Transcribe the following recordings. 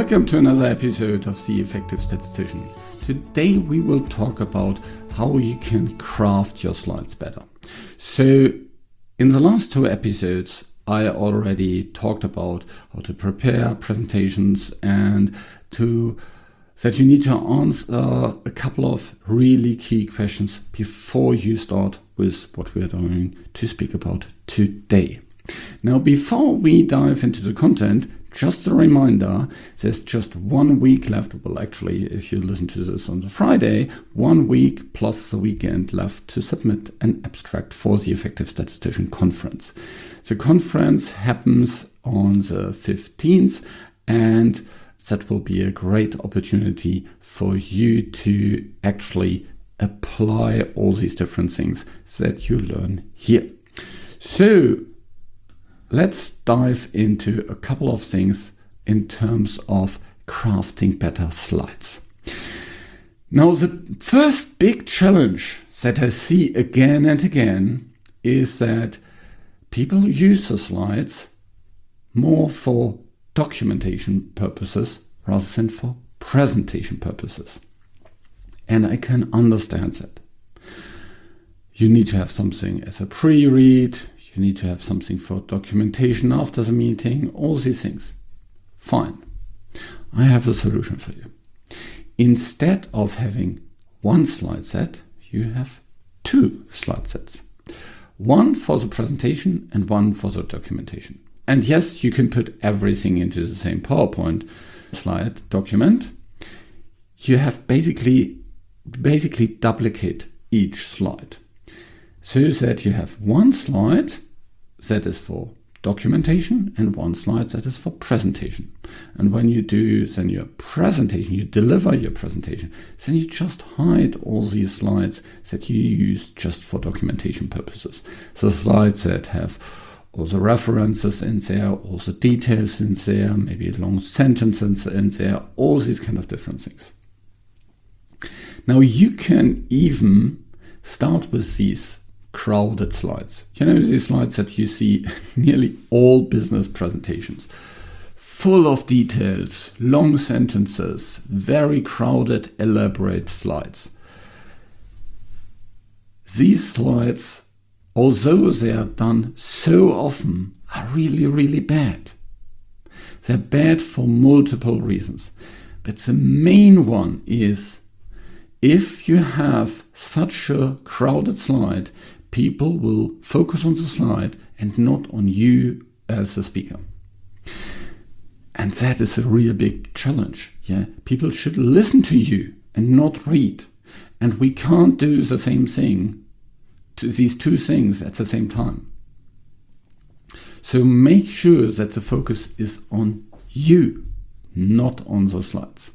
Welcome to another episode of The Effective Statistician. Today we will talk about how you can craft your slides better. So in the last two episodes I already talked about how to prepare presentations and that you need to answer a couple of really key questions before you start with what we are going to speak about today. Now, before we dive into the content, just a reminder, there's just 1 week left. Well, actually, if you listen to this on the Friday, 1 week plus the weekend left to submit an abstract for the Effective Statistician Conference. The conference happens on the 15th, and that will be a great opportunity for you to actually apply all these different things that you learn here. So let's dive into a couple of things in terms of crafting better slides. Now, the first big challenge that I see again and again is that people use the slides more for documentation purposes rather than for presentation purposes. And I can understand that. You need to have something as a pre-read. You need to have something for documentation after the meeting, all these things. Fine. I have the solution for you. Instead of having one slide set, you have two slide sets. One for the presentation and one for the documentation. And yes, you can put everything into the same PowerPoint slide document. You have basically duplicate each slide so that you have one slide that is for documentation and one slide that is for presentation. And when you do then your presentation, you deliver your presentation, then you just hide all these slides that you use just for documentation purposes. The slides that have all the references in there, all the details in there, maybe long sentences in there, all these kind of different things. Now you can even start with these crowded slides. You know, these slides that you see nearly all business presentations. Full of details, long sentences, very crowded, elaborate slides. These slides, although they are done so often, are really, really bad. They're bad for multiple reasons. But the main one is if you have such a crowded slide, people will focus on the slide and not on you as a speaker. And that is a real big challenge. Yeah, people should listen to you and not read. And we can't do the same thing to these two things at the same time. So make sure that the focus is on you, not on the slides.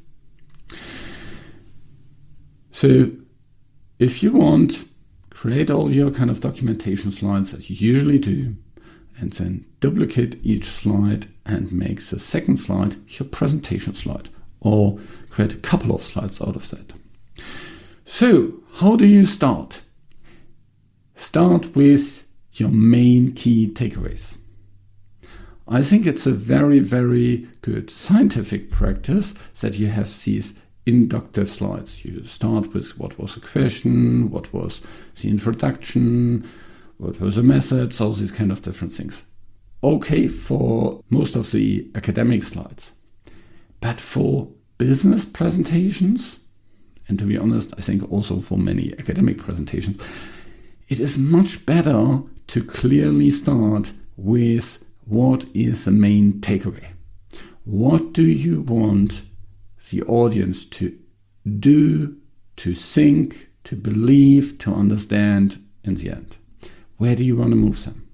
So if you want, create all your kind of documentation slides that you usually do, and then duplicate each slide and make the second slide your presentation slide, or create a couple of slides out of that. So how do you start? Start with your main key takeaways. I think it's a very, very good scientific practice that you have these inductive slides. You start with what was the question, what was the introduction, what was the methods, all these kind of different things. Okay for most of the academic slides. But for business presentations, and to be honest, I think also for many academic presentations, it is much better to clearly start with what is the main takeaway. What do you want the audience to do, to think, to believe, to understand in the end? Where do you want to move them?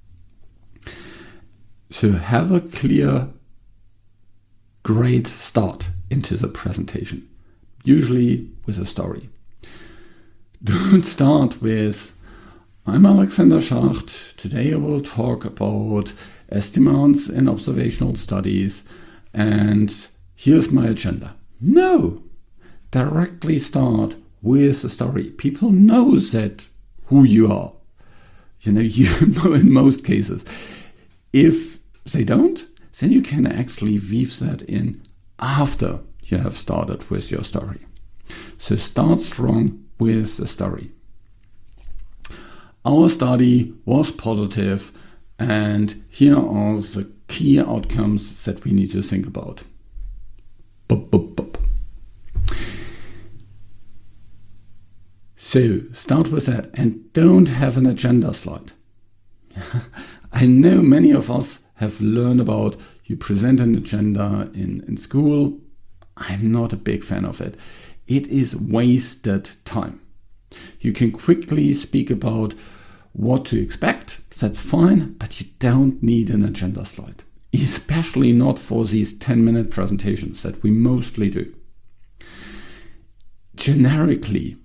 So have a clear, great start into the presentation, usually with a story. Don't start with, I'm Alexander Schacht. Today I will talk about estimates in observational studies, and here's my agenda. No, directly start with a story. People know that who you are. You know in most cases. If they don't, then you can actually weave that in. after you have started with your story. So start strong with the story. Our study was positive, and here are the key outcomes that we need to think about. Boop, boop, boop. So start with that and don't have an agenda slide. I know many of us have learned about you present an agenda in school. I'm not a big fan of it. It is wasted time. You can quickly speak about what to expect, that's fine, but you don't need an agenda slide, especially not for these 10-minute presentations that we mostly do. Generally,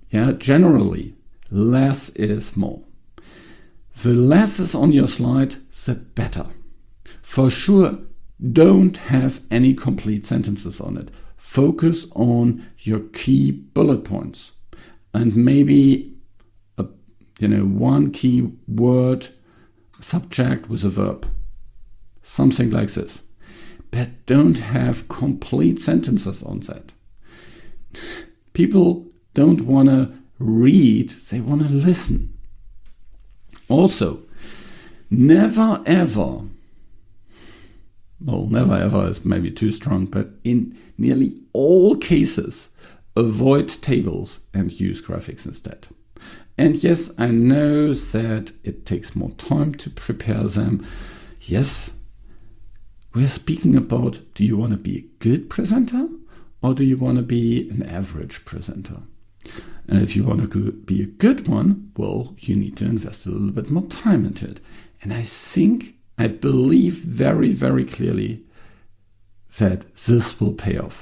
less is more. The less is on your slide, the better. For sure, don't have any complete sentences on it. Focus on your key bullet points and maybe one key word subject with a verb. Something like this. But don't have complete sentences on that. People don't want to read, they want to listen. Also, never ever is maybe too strong, but in nearly all cases, avoid tables and use graphics instead. And yes, I know that it takes more time to prepare them. Yes, we're speaking about, do you want to be a good presenter or do you want to be an average presenter? And if you want to be a good one, well, you need to invest a little bit more time into it. And I believe very, very clearly that this will pay off.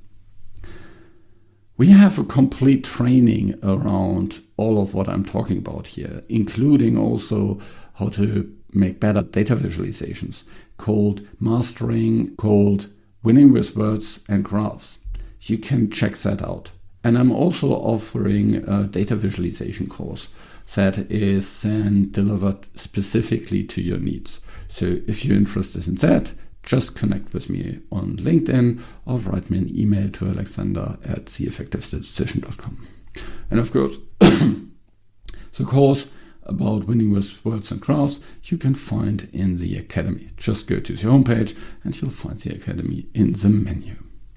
We have a complete training around all of what I'm talking about here, including also how to make better data visualizations, called Mastering, called Winning with Words and Graphs. You can check that out. And I'm also offering a data visualization course that is then delivered specifically to your needs. So if you're interested in that, just connect with me on LinkedIn or write me an email to alexander@theeffectivestatistician.com. And of course, the course about winning with words and graphs you can find in the Academy. Just go to the homepage and you'll find the Academy in the menu.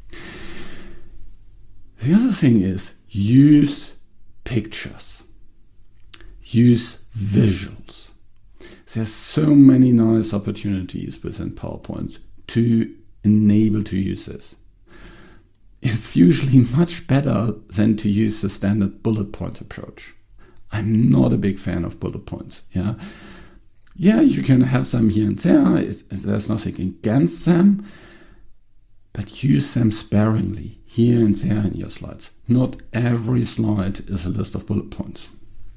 The other thing is use pictures, use visuals. There's so many nice opportunities within PowerPoint to enable to use this. It's usually much better than to use the standard bullet point approach. I'm not a big fan of bullet points. Yeah, you can have them here and there. There's nothing against them, but use them sparingly here and there in your slides. Not every slide is a list of bullet points.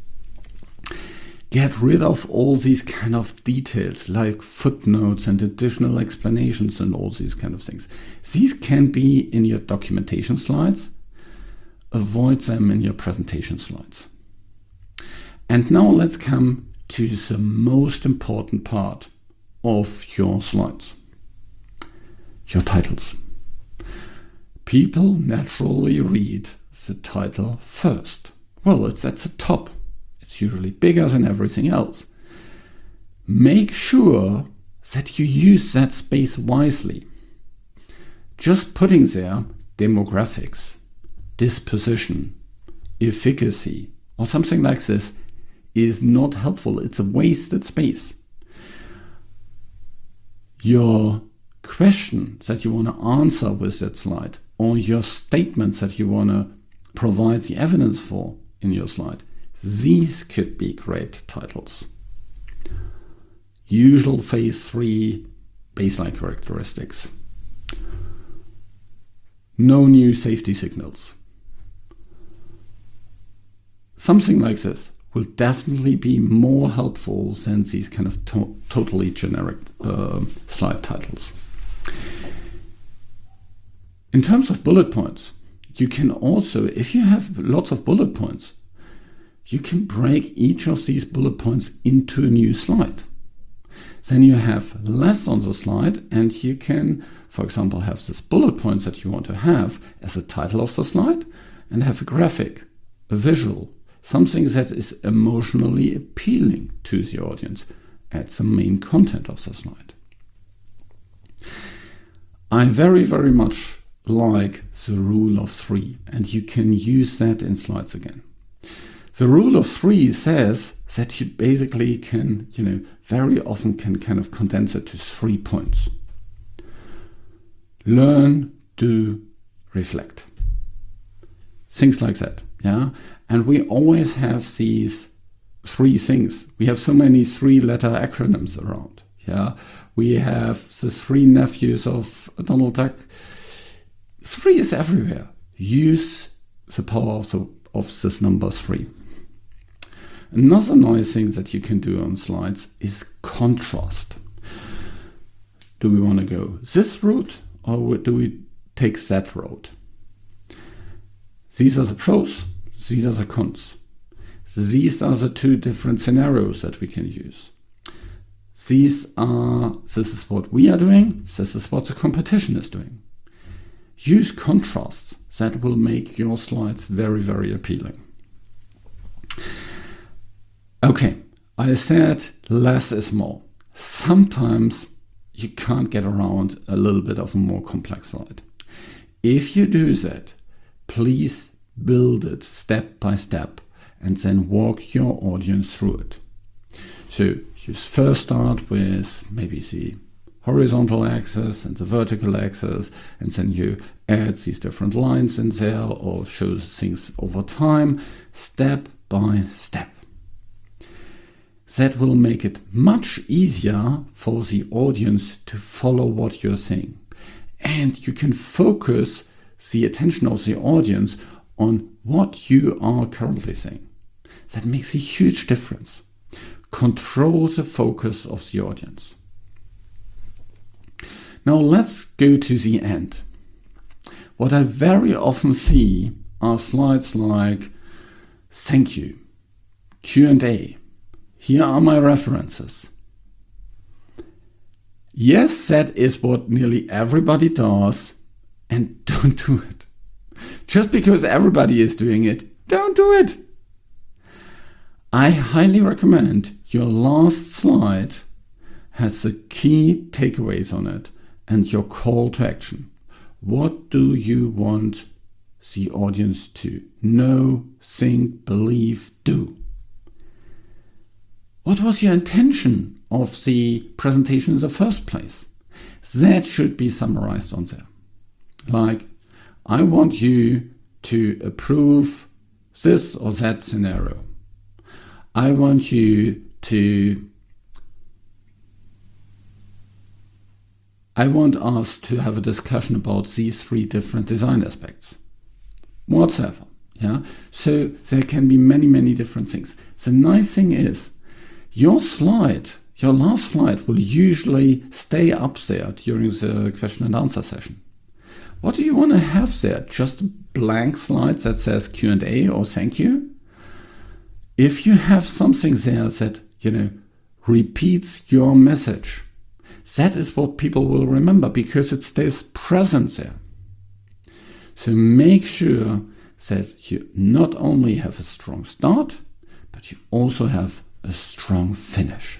Get rid of all these kind of details like footnotes and additional explanations and all these kind of things. These can be in your documentation slides. Avoid them in your presentation slides. And now let's come to the most important part of your slides. Your titles. People naturally read the title first. Well, it's at the top. It's usually bigger than everything else. Make sure that you use that space wisely. Just putting there demographics, disposition, efficacy, or something like this is not helpful. It's a wasted space. Your question that you want to answer with that slide, or your statements that you want to provide the evidence for in your slide, these could be great titles. Usual phase 3 baseline characteristics. No new safety signals. Something like this will definitely be more helpful than these kind of totally generic slide titles. In terms of bullet points, you can also, if you have lots of bullet points, you can break each of these bullet points into a new slide. Then you have less on the slide, and you can, for example, have this bullet points that you want to have as the title of the slide, and have a graphic, a visual, something that is emotionally appealing to the audience as the main content of the slide. I very, very much like the rule of 3, and you can use that in slides again. The rule of 3 says that you basically can, very often can kind of condense it to 3 points. Learn, do, reflect. Things like that, yeah? And we always have these 3 things. We have so many 3-letter acronyms around, yeah? We have the 3 nephews of Donald Duck. 3 is everywhere. Use the power of this number 3. Another nice thing that you can do on slides is contrast. Do we want to go this route, or do we take that road? These are the pros, these are the cons. These are the 2 different scenarios that we can use. This is what we are doing, this is what the competition is doing. Use contrasts that will make your slides very, very appealing. Okay, I said less is more. Sometimes you can't get around a little bit of a more complex slide. If you do that, please build it step by step and then walk your audience through it. So you first start with maybe the horizontal axis and the vertical axis, and then you add these different lines in there or show things over time, step by step. That will make it much easier for the audience to follow what you're saying. And you can focus the attention of the audience on what you are currently saying. That makes a huge difference. Control the focus of the audience. Now let's go to the end. What I very often see are slides like, thank you, Q&A, here are my references. Yes, that is what nearly everybody does, and don't do it. Just because everybody is doing it, don't do it. I highly recommend your last slide has the key takeaways on it and your call to action. What do you want the audience to know, think, believe, do? What was your intention of the presentation in the first place? That should be summarized on there. Like, I want you to approve this or that scenario. I want you to I want us to have a discussion about these 3 different design aspects. Whatever. Yeah. So there can be many, many different things. The nice thing is your last slide will usually stay up there during the question and answer session. What do you want to have there? Just a blank slide that says Q&A or thank you? If you have something there that, repeats your message, that is what people will remember because it stays present there. So make sure that you not only have a strong start, but you also have a strong finish.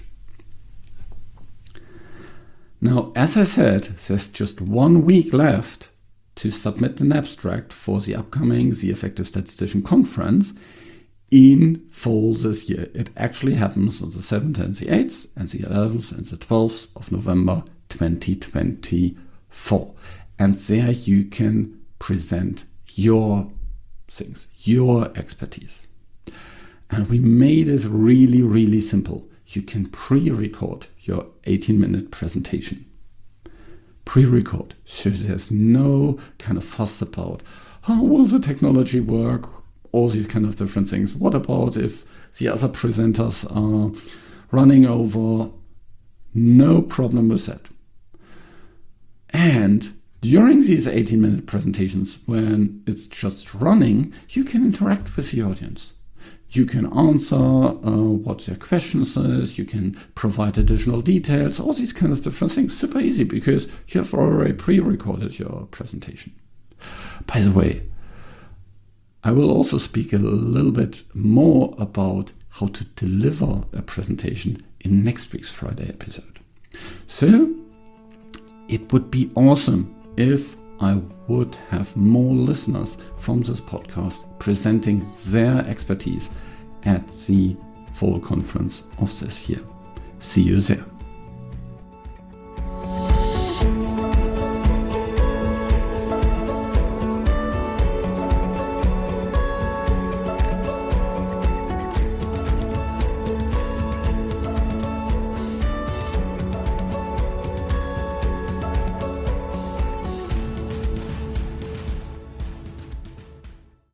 Now, as I said, there's just 1 week left to submit an abstract for the upcoming The Effective Statistician Conference in fall this year. It actually happens on the 7th and the 8th and the 11th and the 12th of November 2024. And there you can present your things, your expertise. And we made it really, really simple. You can pre-record your 18-minute presentation. Pre-record. So there's no kind of fuss about how will the technology work, all these kind of different things. What about if the other presenters are running over? No problem with that. And during these 18-minute presentations, when it's just running, you can interact with the audience. You can answer what their questions is, you can provide additional details, all these kind of different things. Super easy because you have already pre-recorded your presentation. By the way, I will also speak a little bit more about how to deliver a presentation in next week's Friday episode. So it would be awesome if I would have more listeners from this podcast presenting their expertise at the fall conference of this year. See you there.